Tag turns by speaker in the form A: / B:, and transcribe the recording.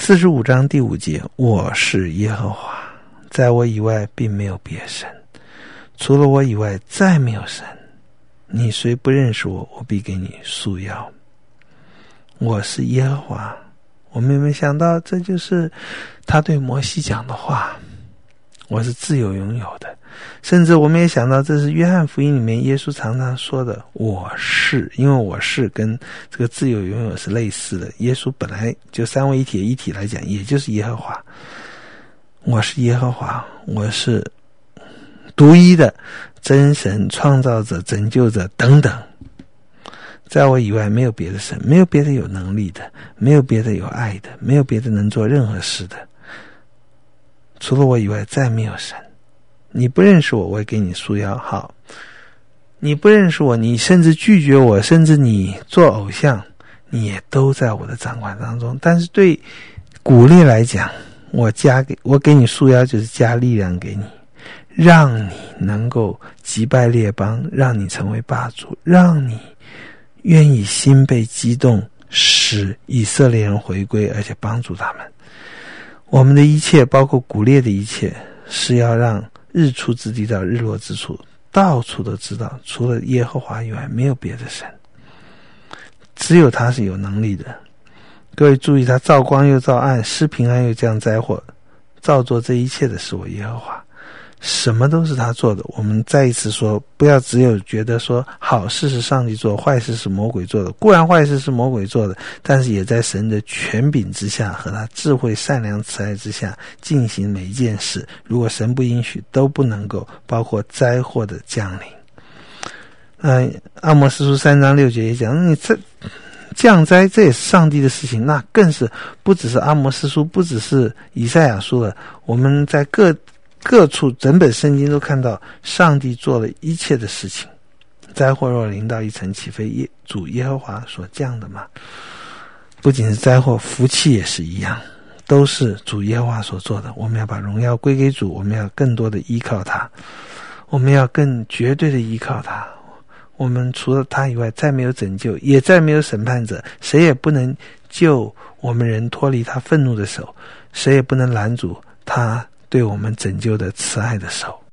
A: 45章第5节，我是耶和华，在我以外并没有别神，除了我以外再没有神。你虽不认识我，我必给你束腰。我是耶和华。我们有没有想到，这就是他对摩西讲的话，我是自由拥有的。甚至我们也想到，这是约翰福音里面耶稣常常说的我是，因为我是跟这个自由拥有是类似的。耶稣本来就三位一体的一体来讲，也就是耶和华。我是耶和华，我是独一的真神，创造者，拯救者等等，在我以外没有别的神，没有别的有能力的，没有别的有爱的，没有别的能做任何事的，除了我以外再没有神。你不认识我，我会给你束腰。好，你不认识我，你甚至拒绝我，甚至你做偶像，你也都在我的掌管当中。但是对鼓励来讲，我给你束腰，就是加力量给你，让你能够击败列邦，让你成为霸主，让你愿意心被激动，使以色列人回归，而且帮助他们。我们的一切，包括鼓励的一切，是要让日出之地到日落之处，到处都知道，除了耶和华以外没有别的神，只有他是有能力的。各位注意，他造光又造暗，施平安又降灾祸，造作这一切的是我耶和华，什么都是他做的。我们再一次说，不要只有觉得说好事是上帝做，坏事是魔鬼做的。固然坏事是魔鬼做的，但是也在神的权柄之下和他智慧善良慈爱之下进行每一件事。如果神不允许，都不能够，包括灾祸的降临。阿摩司书3章6节也讲，你这降灾这也是上帝的事情，那更是不只是阿摩司书，不只是以赛亚书了。我们在各处整本圣经都看到上帝做了一切的事情。灾祸若临到一城，岂非主耶和华所降的吗？不仅是灾祸，福气也是一样，都是主耶和华所做的。我们要把荣耀归给主，我们要更多的依靠他，我们要更绝对的依靠他。我们除了他以外再没有拯救，也再没有审判者，谁也不能救我们人脱离他愤怒的手，谁也不能拦阻他对我们拯救的慈爱的手。